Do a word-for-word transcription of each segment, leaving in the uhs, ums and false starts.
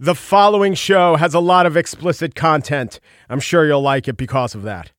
The following show has a lot of explicit content. I'm sure you'll like it because of that.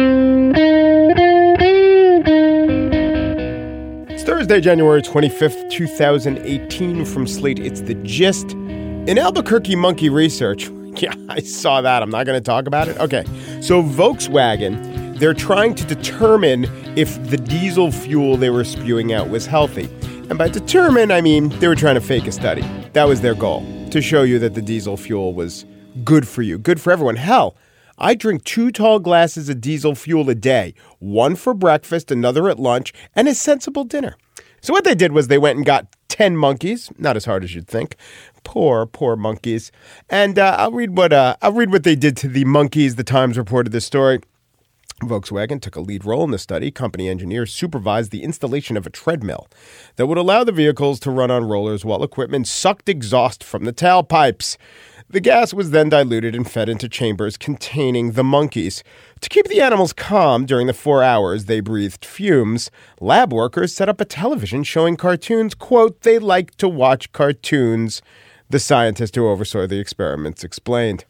It's Thursday, January twenty-fifth, twenty eighteen. From Slate, it's The Gist. In Albuquerque monkey research, yeah, I saw that. I'm not going to talk about it. Okay, so Volkswagen, they're trying to determine if the diesel fuel they were spewing out was healthy. And by determine, I mean they were trying to fake a study. That was their goal, to show you that the diesel fuel was good for you, good for everyone. Hell, I drink two tall glasses of diesel fuel a day, one for breakfast, another at lunch, and a sensible dinner. So what they did was they went and got ten monkeys, not as hard as you'd think. Poor, poor monkeys. And uh, I'll read what uh, I'll read what they did to the monkeys. The Times reported this story. Volkswagen took a lead role in the study. Company engineers supervised the installation of a treadmill that would allow the vehicles to run on rollers while equipment sucked exhaust from the tailpipes. The gas was then diluted and fed into chambers containing the monkeys. To keep the animals calm during the four hours they breathed fumes, lab workers set up a television showing cartoons. Quote, they like to watch cartoons, the scientist who oversaw the experiments explained.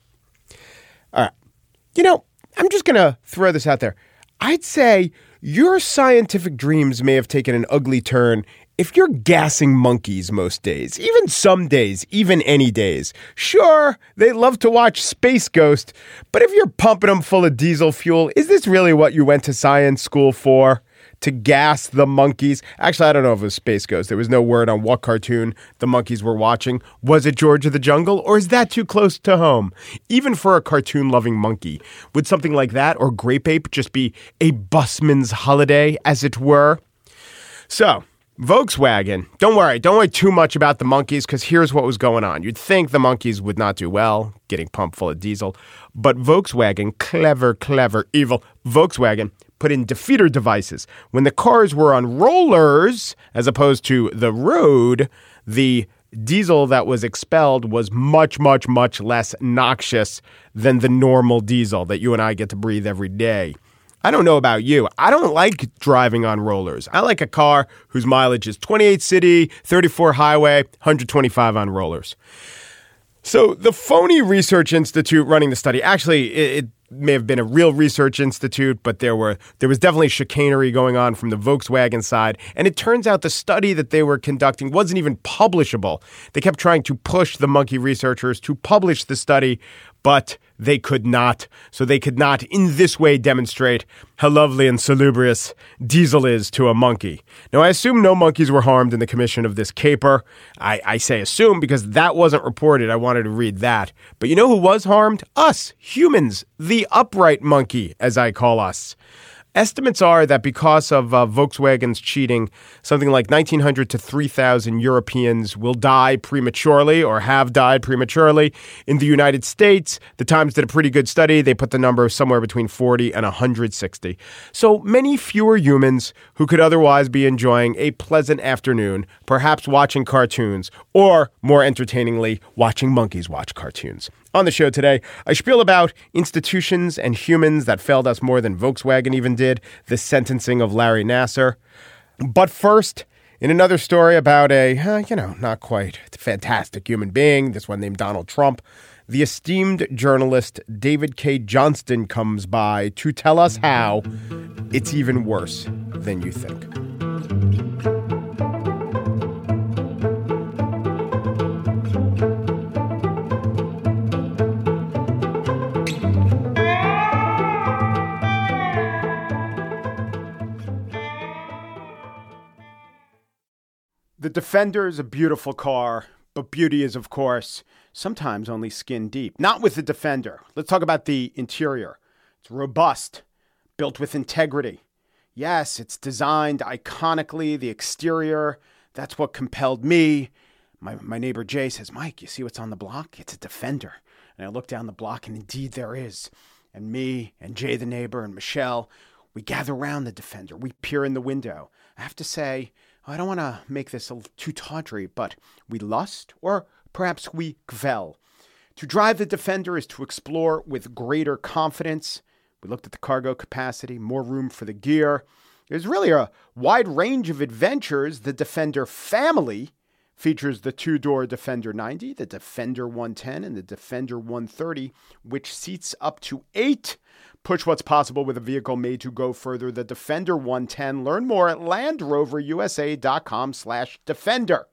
All right. You know, I'm just going to throw this out there. I'd say your scientific dreams may have taken an ugly turn if you're gassing monkeys most days, even some days, even any days. Sure, they love to watch Space Ghost, but if you're pumping them full of diesel fuel, is this really what you went to science school for? To gas the monkeys? Actually, I don't know if it was Space Ghost. There was no word on what cartoon the monkeys were watching. Was it George of the Jungle, or is that too close to home? Even for a cartoon-loving monkey, would something like that or Grape Ape just be a busman's holiday, as it were? So, Volkswagen, don't worry. Don't worry too much about the monkeys, because here's what was going on. You'd think the monkeys would not do well, getting pumped full of diesel. But Volkswagen, clever, clever, evil Volkswagen, put in defeater devices. When the cars were on rollers, as opposed to the road, the diesel that was expelled was much, much, much less noxious than the normal diesel that you and I get to breathe every day. I don't know about you. I don't like driving on rollers. I like a car whose mileage is twenty-eight city, thirty-four highway, one hundred twenty-five on rollers. So the phony research institute running the study, actually, it, it may have been a real research institute, but there were there was definitely chicanery going on from the Volkswagen side. And it turns out the study that they were conducting wasn't even publishable. They kept trying to push the monkey researchers to publish the study, but they could not. So they could not in this way demonstrate how lovely and salubrious diesel is to a monkey. Now, I assume no monkeys were harmed in the commission of this caper. I, I say assume because that wasn't reported. I wanted to read that. But you know who was harmed? Us, humans, the upright monkey, as I call us. Estimates are that because of uh, Volkswagen's cheating, something like nineteen hundred to three thousand Europeans will die prematurely or have died prematurely. In the United States, the Times did a pretty good study. They put the number somewhere between forty and one hundred sixty. So many fewer humans who could otherwise be enjoying a pleasant afternoon, perhaps watching cartoons, or more entertainingly, watching monkeys watch cartoons. On the show today, I spiel about institutions and humans that failed us more than Volkswagen even did, the sentencing of Larry Nassar. But first, in another story about a, uh, you know, not quite fantastic human being, this one named Donald Trump, the esteemed journalist David Cay Johnston comes by to tell us how it's even worse than you think. The Defender is a beautiful car, but beauty is, of course, sometimes only skin deep. Not with the Defender. Let's talk about the interior. It's robust, built with integrity. Yes, it's designed iconically. The exterior, that's what compelled me. My, my neighbor Jay says, Mike, you see what's on the block? It's a Defender. And I look down the block, and indeed there is. And me and Jay the neighbor and Michelle, we gather around the Defender. We peer in the window. I have to say, I don't want to make this a little too tawdry, but we lust, or perhaps we gvel. To drive the Defender is to explore with greater confidence. We looked at the cargo capacity, more room for the gear. There's really a wide range of adventures the Defender family features the two-door Defender ninety, the Defender one ten, and the Defender one thirty, which seats up to eight. Push what's possible with a vehicle made to go further. The Defender one ten. Learn more at LandRoverUSA.com slash Defender.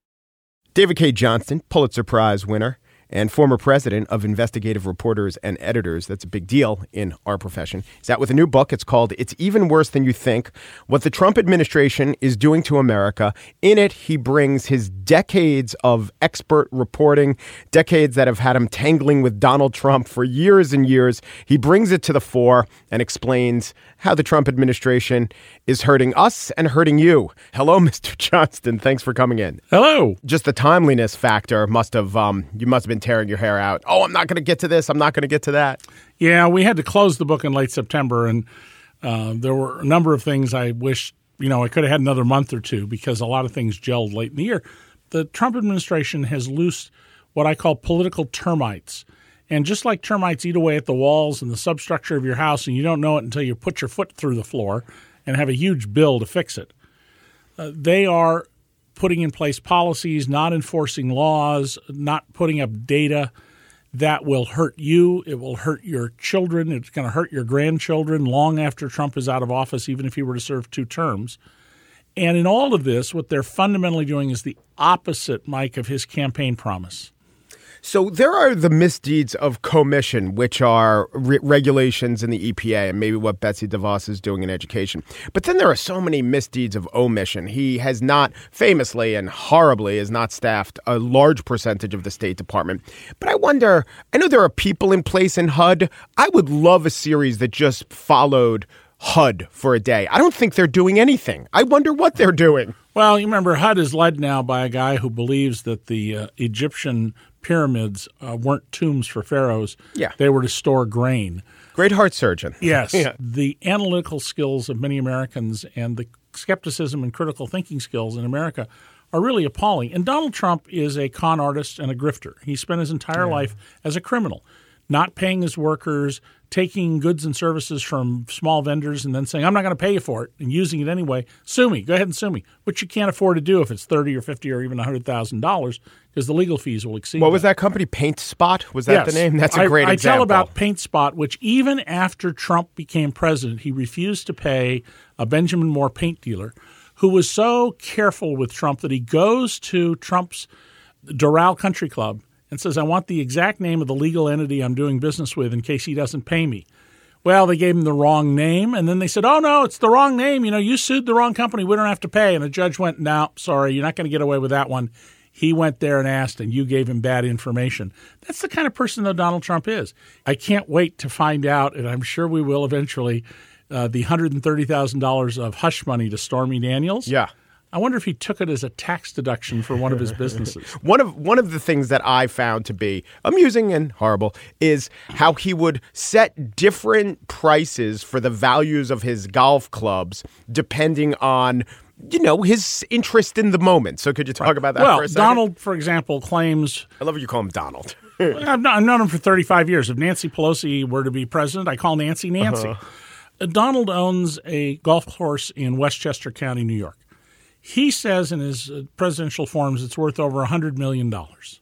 David Cay Johnston, Pulitzer Prize winner and former president of Investigative Reporters and Editors. That's a big deal in our profession. He's out with a new book. It's called It's Even Worse Than You Think, What the Trump Administration is Doing to America. In it, he brings his decades of expert reporting, decades that have had him tangling with Donald Trump for years and years. He brings it to the fore and explains how the Trump administration is hurting us and hurting you. Hello, Mister Johnston. Thanks for coming in. Hello. Just the timeliness factor must have, um, you must have been tearing your hair out. Oh, I'm not going to get to this. I'm not going to get to that. Yeah, we had to close the book in late September, and uh, there were a number of things I wish, you know, I could have had another month or two because a lot of things gelled late in the year. The Trump administration has loosed what I call political termites. And just like termites eat away at the walls and the substructure of your house, and you don't know it until you put your foot through the floor and have a huge bill to fix it, uh, they are putting in place policies, not enforcing laws, not putting up data that will hurt you. It will hurt your children. It's going to hurt your grandchildren long after Trump is out of office, even if he were to serve two terms. And in all of this, what they're fundamentally doing is the opposite, Mike, of his campaign promise. So there are the misdeeds of commission, which are re- regulations in the E P A and maybe what Betsy DeVos is doing in education. But then there are so many misdeeds of omission. He has not, famously and horribly, has not staffed a large percentage of the State Department. But I wonder, I know there are people in place in H U D. I would love a series that just followed H U D for a day. I don't think they're doing anything. I wonder what they're doing. Well, you remember H U D is led now by a guy who believes that the uh, Egyptian pyramids uh, weren't tombs for pharaohs. Yeah. They were to store grain. Great heart surgeon. Yes. Yeah. The analytical skills of many Americans and the skepticism and critical thinking skills in America are really appalling. And Donald Trump is a con artist and a grifter. He spent his entire yeah. life as a criminal, not paying his workers, taking goods and services from small vendors and then saying, I'm not going to pay you for it, and using it anyway. Sue me. Go ahead and sue me, which you can't afford to do if it's thirty or fifty or even one hundred thousand dollars because the legal fees will exceed What that. was that company? Paint Spot? Was that yes. the name? That's a great I, example. I tell about Paint Spot, which even after Trump became president, he refused to pay a Benjamin Moore paint dealer who was so careful with Trump that he goes to Trump's Doral Country Club and says, I want the exact name of the legal entity I'm doing business with in case he doesn't pay me. Well, they gave him the wrong name, and then they said, oh, no, it's the wrong name. You know, you sued the wrong company. We don't have to pay. And the judge went, no, sorry, you're not going to get away with that one. He went there and asked, and you gave him bad information. That's the kind of person that Donald Trump is. I can't wait to find out, and I'm sure we will eventually, uh, the one hundred thirty thousand dollars of hush money to Stormy Daniels. Yeah. I wonder if he took it as a tax deduction for one of his businesses. One of one of the things that I found to be amusing and horrible is how he would set different prices for the values of his golf clubs depending on, you know, his interest in the moment. So could you talk about that well, for a second? Donald, for example, claims... I love when you call him Donald. I've, known, I've known him for thirty-five years. If Nancy Pelosi were to be president, I call Nancy Nancy. Uh-huh. Donald owns a golf course in Westchester County, New York. He says in his presidential forms it's worth over one hundred million dollars.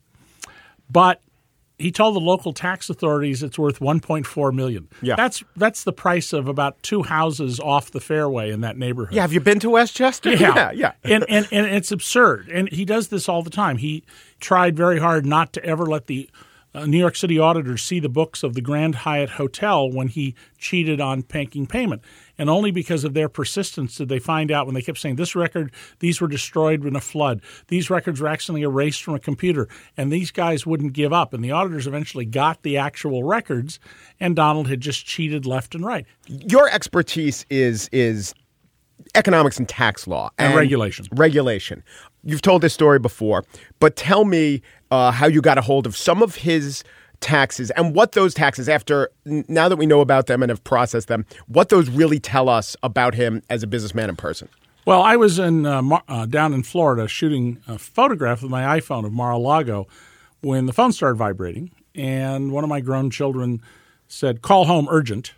But he told the local tax authorities it's worth one point four million dollars. Yeah. That's that's the price of about two houses off the fairway in that neighborhood. Yeah, have you been to Westchester? Yeah, yeah. yeah. and, and, and it's absurd. And he does this all the time. He tried very hard not to ever let the uh, New York City auditors see the books of the Grand Hyatt Hotel when he cheated on making payment. And only because of their persistence did they find out when they kept saying, this record, these were destroyed in a flood. These records were accidentally erased from a computer. And these guys wouldn't give up. And the auditors eventually got the actual records, and Donald had just cheated left and right. Your expertise is is economics and tax law. And, and regulation. Regulation. You've told this story before, but tell me uh, how you got a hold of some of his taxes and what those taxes, after now that we know about them and have processed them, what those really tell us about him as a businessman and person. Well, I was in uh, Mar- uh, down in Florida shooting a photograph with my iPhone of Mar-a-Lago when the phone started vibrating, and one of my grown children said, call home urgent.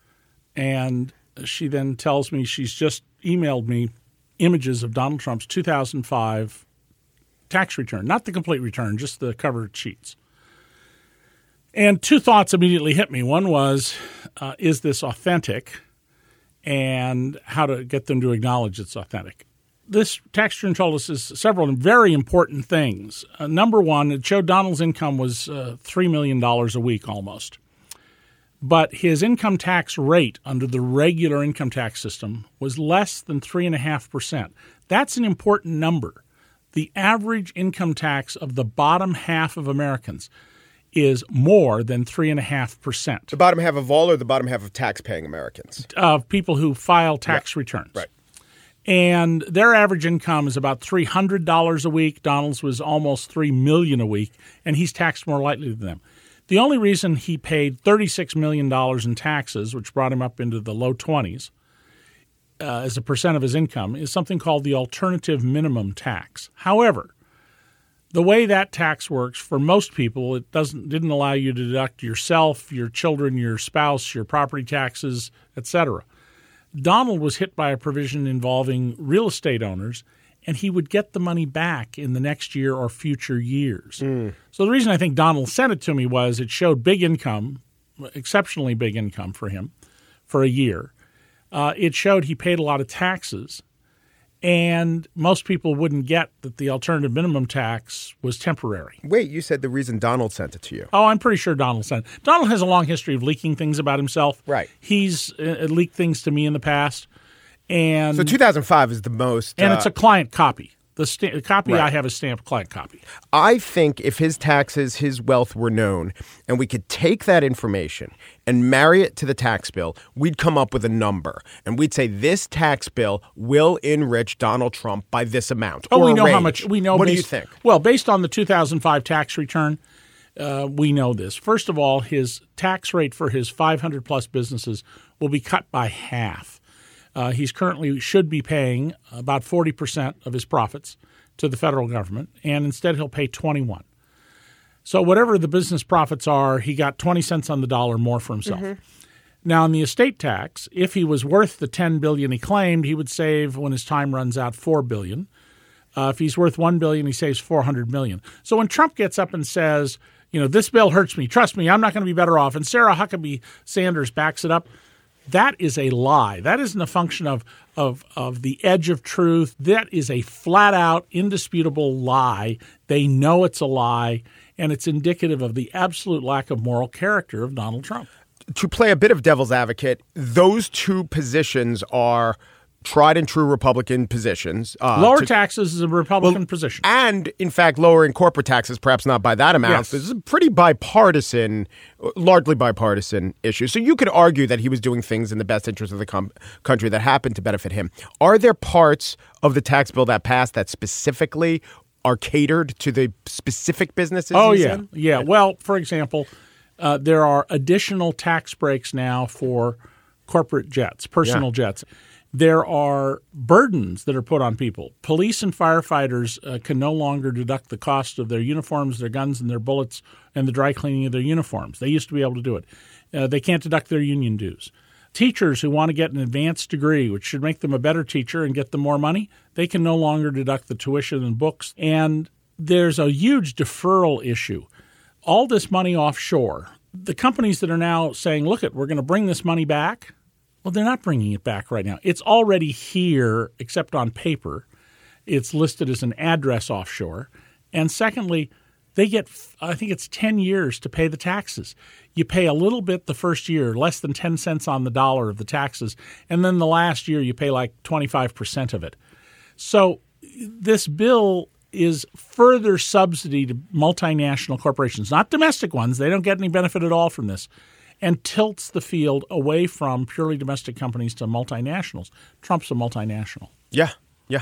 And she then tells me she's just emailed me images of Donald Trump's two thousand five tax return, not the complete return, just the cover sheets. And two thoughts immediately hit me. One was, uh, is this authentic? And how to get them to acknowledge it's authentic. This tax return told us is several very important things. Uh, number one, it showed Donald's income was uh, three million dollars a week almost. But his income tax rate under the regular income tax system was less than three point five percent. That's an important number. The average income tax of the bottom half of Americans is more than three point five percent. The bottom half of all or the bottom half of tax-paying Americans? Of people who file tax right. returns. Right. And their average income is about three hundred dollars a week. Donald's was almost three million dollars a week, and he's taxed more lightly than them. The only reason he paid thirty-six million dollars in taxes, which brought him up into the low twenties uh, as a percent of his income, is something called the alternative minimum tax. However, the way that tax works for most people, it doesn't didn't allow you to deduct yourself, your children, your spouse, your property taxes, et cetera. Donald was hit by a provision involving real estate owners, and he would get the money back in the next year or future years. Mm. So the reason I think Donald sent it to me was it showed big income, exceptionally big income for him for a year. Uh, it showed he paid a lot of taxes. And most people wouldn't get that the alternative minimum tax was temporary. Wait, you said the reason Donald sent it to you. Oh, I'm pretty sure Donald sent it. Donald has a long history of leaking things about himself. Right. He's uh, leaked things to me in the past. And so two thousand five is the most. And uh, it's a client copy. The, sta- the copy right. I have is stamped client copy. I think if his taxes, his wealth were known, and we could take that information and marry it to the tax bill, we'd come up with a number. And we'd say this tax bill will enrich Donald Trump by this amount. Oh, or we know range. how much. We know. What based, do you think? Well, based on the two thousand five tax return, uh, we know this. First of all, his tax rate for his five hundred plus businesses will be cut by half. Uh, he's currently should be paying about forty percent of his profits to the federal government, and instead he'll pay twenty-one. So whatever the business profits are, he got twenty cents on the dollar more for himself. Mm-hmm. Now, in the estate tax, if he was worth the ten billion dollars he claimed, he would save, when his time runs out, four billion dollars. Uh, if he's worth one billion dollars, he saves four hundred million dollars. So when Trump gets up and says, you know, this bill hurts me, trust me, I'm not going to be better off, and Sarah Huckabee Sanders backs it up, that is a lie. That isn't a function of, of, of the edge of truth. That is a flat-out, indisputable lie. They know it's a lie, and it's indicative of the absolute lack of moral character of Donald Trump. To play a bit of devil's advocate, those two positions are tried and true Republican positions. Uh, Lower to, taxes is a Republican well, position. And, in fact, lowering corporate taxes, perhaps not by that amount. Yes. This is a pretty bipartisan, largely bipartisan issue. So you could argue that he was doing things in the best interest of the com- country that happened to benefit him. Are there parts of the tax bill that passed that specifically are catered to the specific businesses? Oh, yeah. In? Yeah. Well, for example, uh, there are additional tax breaks now for corporate jets, personal yeah. jets. There are burdens that are put on people. Police and firefighters uh, can no longer deduct the cost of their uniforms, their guns, and their bullets, and the dry cleaning of their uniforms. They used to be able to do it. Uh, they can't deduct their union dues. Teachers who want to get an advanced degree, which should make them a better teacher and get them more money, they can no longer deduct the tuition and books. And there's a huge deferral issue. All this money offshore, the companies that are now saying, look, it, we're going to bring this money back, well, they're not bringing it back right now. It's already here, except on paper. It's listed as an address offshore. And secondly, they get, I think it's ten years to pay the taxes. You pay a little bit the first year, less than ten cents on the dollar of the taxes, and then the last year you pay like twenty-five percent of it. So this bill is further subsidy to multinational corporations, not domestic ones. They don't get any benefit at all from this, and tilts the field away from purely domestic companies to multinationals. Trump's a multinational. Yeah, yeah.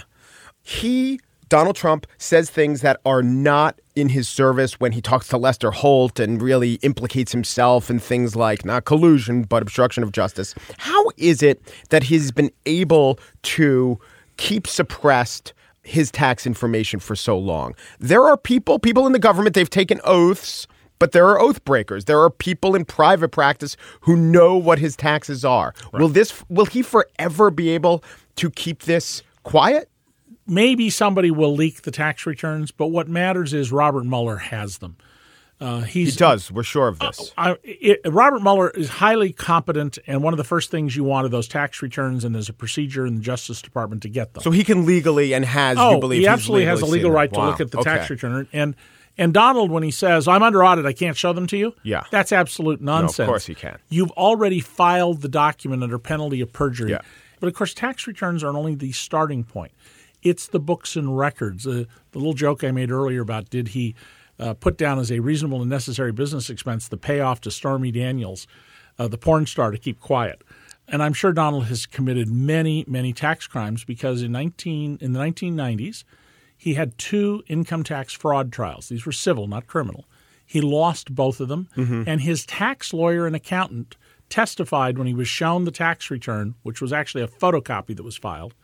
He, Donald Trump, says things that are not in his service when he talks to Lester Holt and really implicates himself in things like not collusion, but obstruction of justice. How is it that he's been able to keep suppressed his tax information for so long? There are people, people in the government, they've taken oaths, but there are oath breakers. There are people in private practice who know what his taxes are. Right. Will this? Will he forever be able to keep this quiet? maybe somebody will leak the tax returns, but what matters is Robert Mueller has them. Uh, he's, he does. We're sure of this. Uh, I, it, Robert Mueller is highly competent, and one of the first things you want are those tax returns, and there's a procedure in the Justice Department to get them. So he can legally and has, oh, you believe, he absolutely has a legal right wow. to look at the okay. tax return. And and Donald, when he says, I'm under audit, I can't show them to you, yeah. that's absolute nonsense. No, of course he can. You've already filed the document under penalty of perjury. Yeah. But, of course, tax returns are only the starting point. It's the books and records. Uh, the little joke I made earlier about did he – Uh, put down as a reasonable and necessary business expense the payoff to Stormy Daniels, uh, the porn star, to keep quiet. And I'm sure Donald has committed many, many tax crimes because in nineteen in the nineteen nineties, he had two income tax fraud trials. These were civil, not criminal. He lost both of them, mm-hmm. and his tax lawyer and accountant testified when he was shown the tax return, which was actually a photocopy that was filed.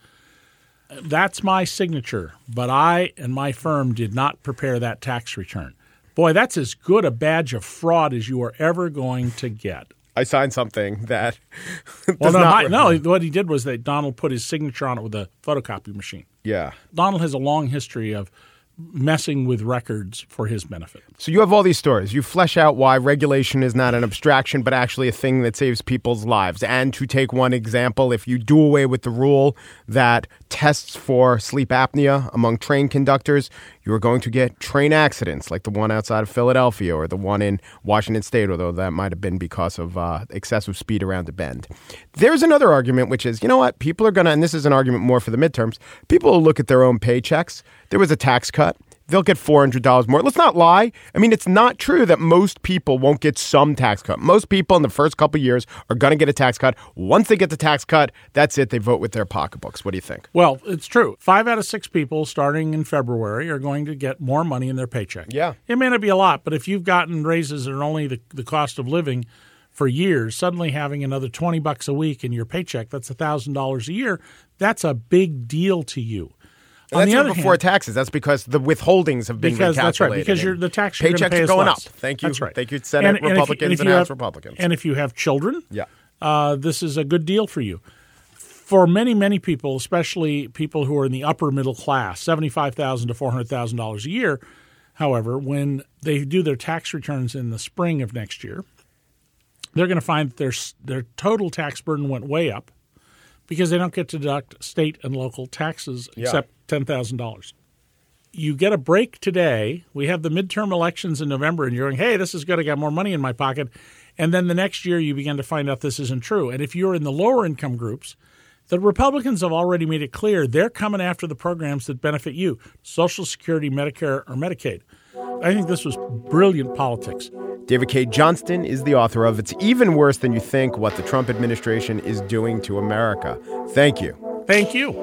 That's my signature, but I and my firm did not prepare that tax return. Boy, that's as good a badge of fraud as you are ever going to get. I signed something that does well, no, not my, no, what he did was that Donald put his signature on it with a photocopy machine. Yeah. Donald has a long history of messing with records for his benefit. So you have all these stories. You flesh out why regulation is not an abstraction, but actually a thing that saves people's lives. And to take one example, if you do away with the rule that tests for sleep apnea among train conductors, you are going to get train accidents like the one outside of Philadelphia or the one in Washington State, although that might have been because of uh, excessive speed around a bend. There's another argument, which is, you know what? People are going to, and this is an argument more for the midterms, people will look at their own paychecks. There was a tax cut. They'll get four hundred dollars more. Let's not lie. I mean, it's not true that most people won't get some tax cut. Most people in the first couple of years are going to get a tax cut. Once they get the tax cut, that's it. They vote with their pocketbooks. What do you think? Well, it's true. Five out of six people starting in February are going to get more money in their paycheck. Yeah. It may not be a lot, but if you've gotten raises that are only the, the cost of living for years, suddenly having another twenty bucks a week in your paycheck, that's one thousand dollars a year, that's a big deal to you. And that's even before hand, taxes. That's because the withholdings have been because, recalculated. That's right, because you're, the tax you're paychecks pay are going less. up. Thank you. That's right. Thank you, Senate and, and Republicans if you, if and House have, Republicans. And if you have children, yeah. uh, this is a good deal for you. For many, many people, especially people who are in the upper middle class, seventy-five thousand dollars to four hundred thousand dollars a year, however, when they do their tax returns in the spring of next year, they're going to find that their, their total tax burden went way up because they don't get to deduct state and local taxes yeah. except ten thousand dollars. You get a break today. We have the midterm elections in November, and you're going, hey, this is good. I got more money in my pocket. And then the next year you begin to find out this isn't true. And if you're in the lower income groups, the Republicans have already made it clear they're coming after the programs that benefit you, Social Security, Medicare, or Medicaid. I think this was brilliant politics. David Cay Johnston is the author of It's Even Worse Than You Think, What the Trump Administration is Doing to America. Thank you. Thank you.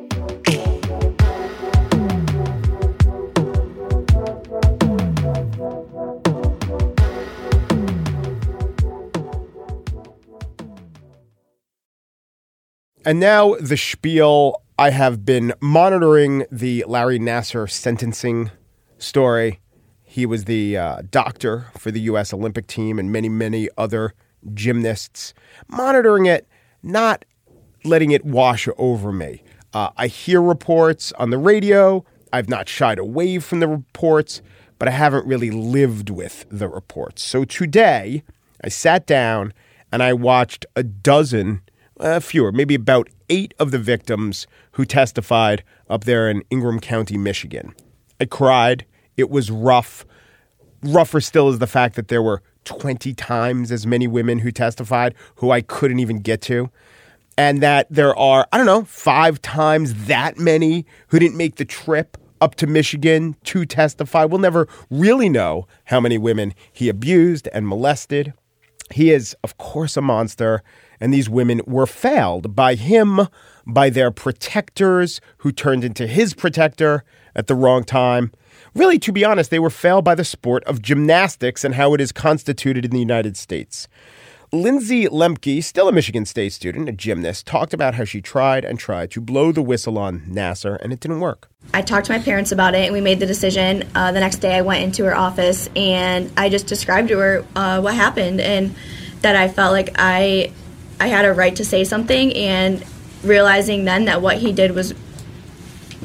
And now the spiel. I have been monitoring the Larry Nassar sentencing story. He was the uh, doctor for the U S Olympic team and many, many other gymnasts. Monitoring it, not letting it wash over me. Uh, I hear reports on the radio. I've not shied away from the reports, but I haven't really lived with the reports. So today, I sat down and I watched a dozen Uh, fewer, maybe about eight of the victims who testified up there in Ingham County, Michigan. I cried. It was rough. Rougher still is the fact that there were twenty times as many women who testified who I couldn't even get to. And that there are, I don't know, five times that many who didn't make the trip up to Michigan to testify. We'll never really know how many women he abused and molested. He is, of course, a monster. And these women were failed by him, by their protectors, who turned into his protector at the wrong time. Really, to be honest, they were failed by the sport of gymnastics and how it is constituted in the United States. Lindsay Lemke, still a Michigan State student, a gymnast, talked about how she tried and tried to blow the whistle on Nassar, and it didn't work. I talked to my parents about it, and we made the decision. Uh, the next day, I went into her office, and I just described to her uh, what happened, and that I felt like I... I had a right to say something, and realizing then that what he did was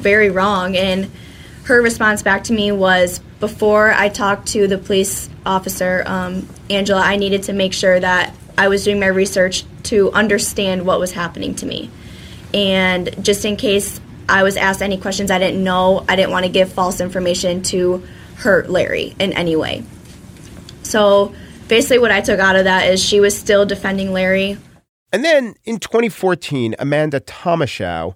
very wrong. And her response back to me was, before I talked to the police officer, um, Angela, I needed to make sure that I was doing my research to understand what was happening to me. And just in case I was asked any questions I didn't know, I didn't want to give false information to hurt Larry in any way. So basically what I took out of that is she was still defending Larry. And then in twenty fourteen, Amanda Tomashow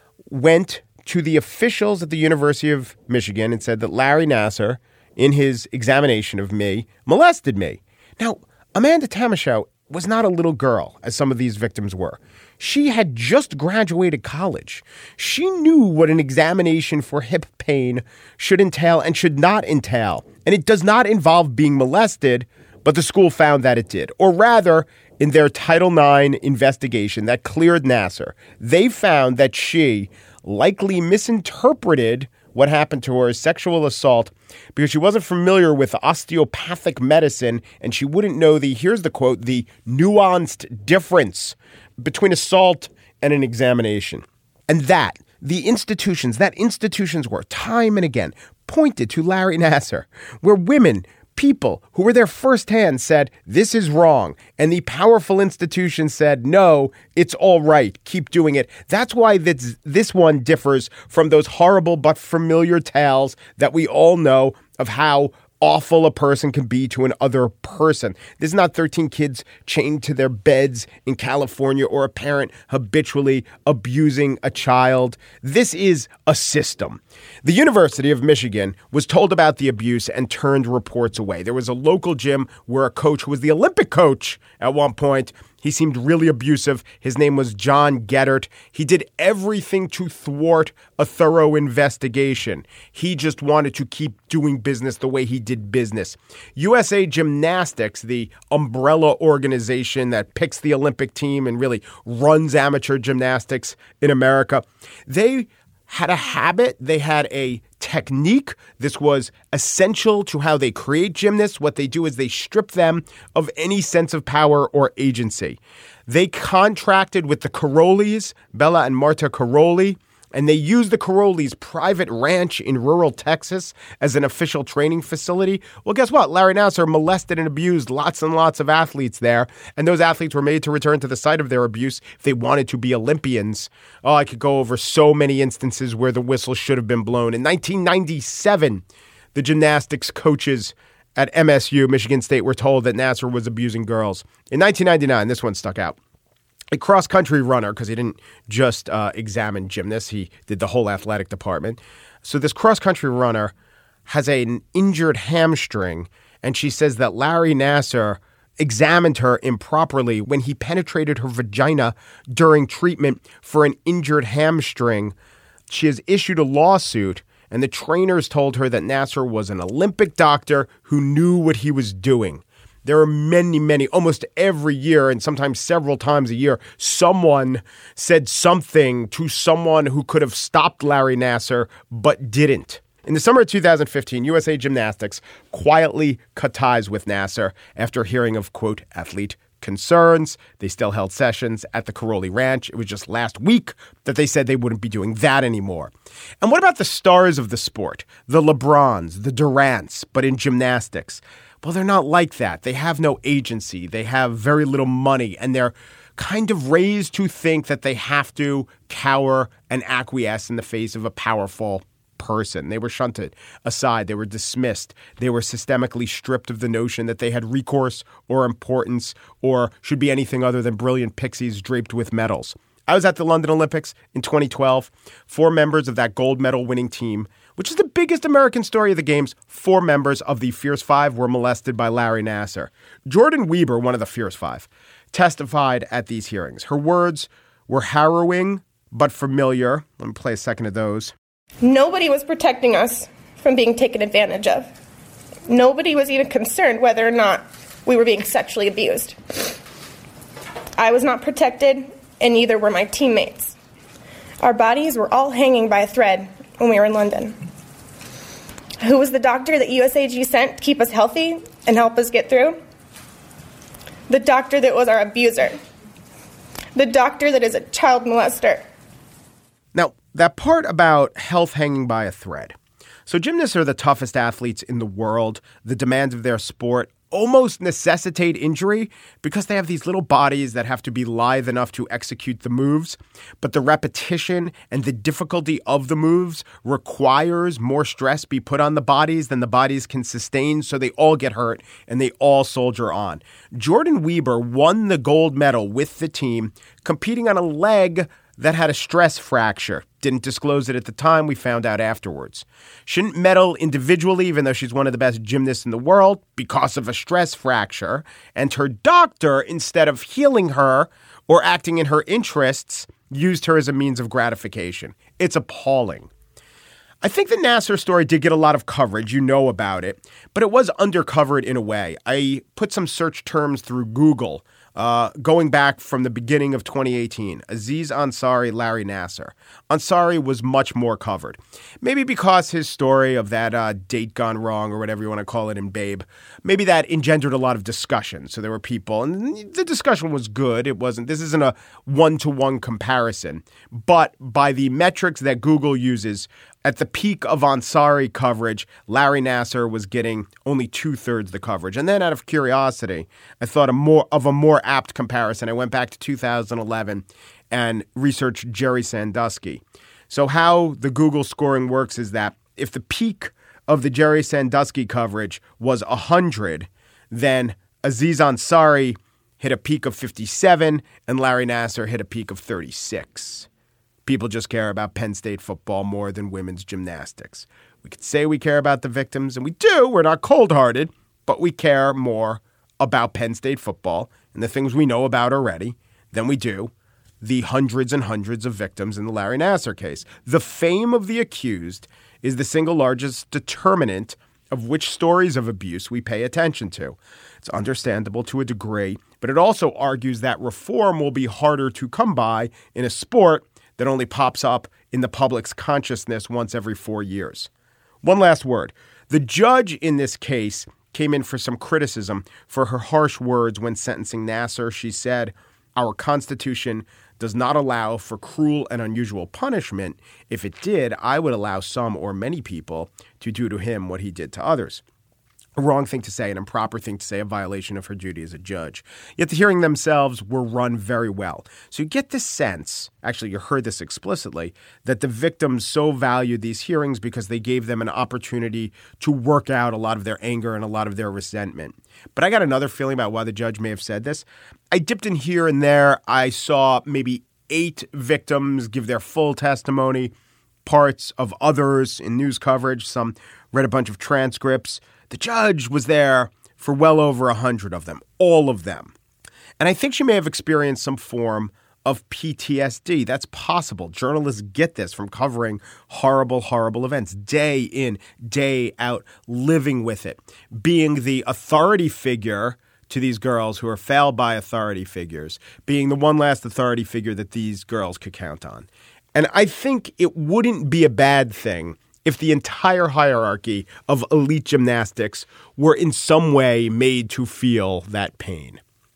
went to the officials at the University of Michigan and said that Larry Nassar, in his examination of me, molested me. Now, Amanda Tomashow was not a little girl, as some of these victims were. She had just graduated college. She knew what an examination for hip pain should entail and should not entail. And it does not involve being molested, but the school found that it did. Or rather, in their Title nine investigation that cleared Nassar, they found that she likely misinterpreted what happened to her as sexual assault because she wasn't familiar with osteopathic medicine and she wouldn't know the, here's the quote, the nuanced difference between assault and an examination. And that, the institutions, that institutions were time and again pointed to Larry Nassar, where women, people who were there firsthand said, this is wrong. And the powerful institution said, no, it's all right. Keep doing it. That's why this, this one differs from those horrible but familiar tales that we all know of how awful a person can be to another person. This is not thirteen kids chained to their beds in California or a parent habitually abusing a child. This is a system. The University of Michigan was told about the abuse and turned reports away. There was a local gym where a coach who was the Olympic coach at one point, he seemed really abusive. His name was John Geddert. He did everything to thwart a thorough investigation. He just wanted to keep doing business the way he did business. U S A Gymnastics, the umbrella organization that picks the Olympic team and really runs amateur gymnastics in America, they had a habit. They had a technique. This was essential to how they create gymnasts. What they do is they strip them of any sense of power or agency. They contracted with the Karolyis, Bella and Marta Karoly, and they used the Karolyis' private ranch in rural Texas as an official training facility. Well, guess what? Larry Nassar molested and abused lots and lots of athletes there, and those athletes were made to return to the site of their abuse if they wanted to be Olympians. Oh, I could go over so many instances where the whistle should have been blown. In nineteen ninety-seven, the gymnastics coaches at M S U, Michigan State, were told that Nassar was abusing girls. In nineteen ninety-nine, this one stuck out. A cross-country runner, because he didn't just uh, examine gymnasts, he did the whole athletic department. So this cross-country runner has an injured hamstring, and she says that Larry Nassar examined her improperly when he penetrated her vagina during treatment for an injured hamstring. She has issued a lawsuit, and the trainers told her that Nassar was an Olympic doctor who knew what he was doing. There are many, many, almost every year, and sometimes several times a year, someone said something to someone who could have stopped Larry Nassar, but didn't. In the summer of two thousand fifteen, U S A Gymnastics quietly cut ties with Nassar after hearing of, quote, athlete concerns. They still held sessions at the Karoly Ranch. It was just last week that they said they wouldn't be doing that anymore. And what about the stars of the sport? The LeBrons, the Durants, but in gymnastics? Well, they're not like that. They have no agency. They have very little money, and they're kind of raised to think that they have to cower and acquiesce in the face of a powerful person. They were shunted aside. They were dismissed. They were systemically stripped of the notion that they had recourse or importance or should be anything other than brilliant pixies draped with medals. I was at the London Olympics in twenty twelve. Four members of that gold medal winning team, which is the biggest American story of the Games, four members of the Fierce Five were molested by Larry Nassar. Jordan Weber, one of the Fierce Five, testified at these hearings. Her words were harrowing but familiar. Let me play a second of those. Nobody was protecting us from being taken advantage of. Nobody was even concerned whether or not we were being sexually abused. I was not protected, and neither were my teammates. Our bodies were all hanging by a thread when we were in London. Who was the doctor that U S A G sent to keep us healthy and help us get through? The doctor that was our abuser. The doctor that is a child molester. Now, that part about health hanging by a thread. So gymnasts are the toughest athletes in the world. The demands of their sport almost necessitate injury because they have these little bodies that have to be lithe enough to execute the moves. But the repetition and the difficulty of the moves requires more stress be put on the bodies than the bodies can sustain, so they all get hurt and they all soldier on. Jordan Weber won the gold medal with the team, competing on a leg that had a stress fracture. Didn't disclose it at the time. We found out afterwards. Shouldn't medal individually, even though she's one of the best gymnasts in the world, because of a stress fracture. And her doctor, instead of healing her or acting in her interests, used her as a means of gratification. It's appalling. I think the Nassar story did get a lot of coverage. You know about it. But it was undercovered in a way. I put some search terms through Google Uh, going back from the beginning of twenty eighteen, Aziz Ansari, Larry Nassar. Ansari was much more covered. Maybe because his story of that uh, date gone wrong or whatever you want to call it in Babe, maybe that engendered a lot of discussion. So there were people, and the discussion was good. It wasn't, this isn't a one-to-one comparison. But by the metrics that Google uses, at the peak of Ansari coverage, Larry Nassar was getting only two-thirds the coverage. And then out of curiosity, I thought a more of a more apt comparison. I went back to two thousand eleven and researched Jerry Sandusky. So how the Google scoring works is that if the peak of the Jerry Sandusky coverage was one hundred, then Aziz Ansari hit a peak of fifty-seven and Larry Nassar hit a peak of thirty-six. People just care about Penn State football more than women's gymnastics. We could say we care about the victims, and we do. We're not cold-hearted, but we care more about Penn State football and the things we know about already than we do the hundreds and hundreds of victims in the Larry Nassar case. The fame of the accused is the single largest determinant of which stories of abuse we pay attention to. It's understandable to a degree, but it also argues that reform will be harder to come by in a sport that only pops up in the public's consciousness once every four years. One last word. The judge in this case came in for some criticism for her harsh words when sentencing Nassar. She said, "Our Constitution does not allow for cruel and unusual punishment. If it did, I would allow some or many people to do to him what he did to others." A wrong thing to say, an improper thing to say, a violation of her duty as a judge. Yet the hearings themselves were run very well. So you get this sense, actually you heard this explicitly, that the victims so valued these hearings because they gave them an opportunity to work out a lot of their anger and a lot of their resentment. But I got another feeling about why the judge may have said this. I dipped in here and there. I saw maybe eight victims give their full testimony, parts of others in news coverage. Some read a bunch of transcripts. The judge was there for well over a hundred of them, all of them. And I think she may have experienced some form of P T S D. That's possible. Journalists get this from covering horrible, horrible events day in, day out, living with it, being the authority figure to these girls who are failed by authority figures, being the one last authority figure that these girls could count on. And I think it wouldn't be a bad thing if the entire hierarchy of elite gymnastics were in some way made to feel that pain.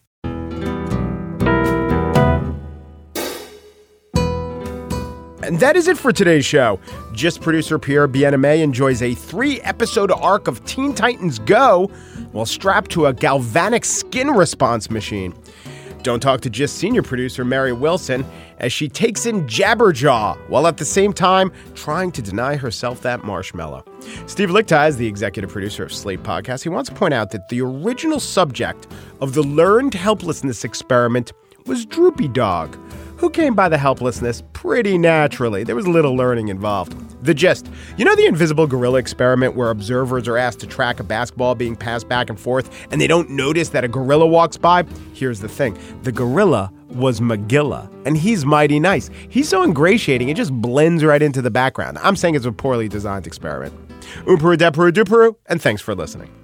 And that is it for today's show. Gist producer Pierre Bien-Aimé enjoys a three-episode arc of Teen Titans Go while strapped to a galvanic skin response machine. Don't talk to Gist senior producer Mary Wilson as she takes in Jabberjaw while at the same time trying to deny herself that marshmallow. Steve Lichtai is the executive producer of Slate Podcast. He wants to point out that the original subject of the learned helplessness experiment was Droopy Dog, who came by the helplessness pretty naturally. There was little learning involved. The gist. You know the invisible gorilla experiment where observers are asked to track a basketball being passed back and forth and they don't notice that a gorilla walks by? Here's the thing. The gorilla was Magilla, and he's mighty nice. He's so ingratiating, it just blends right into the background. I'm saying it's a poorly designed experiment. Umperu, Deperu, Duperu, and thanks for listening.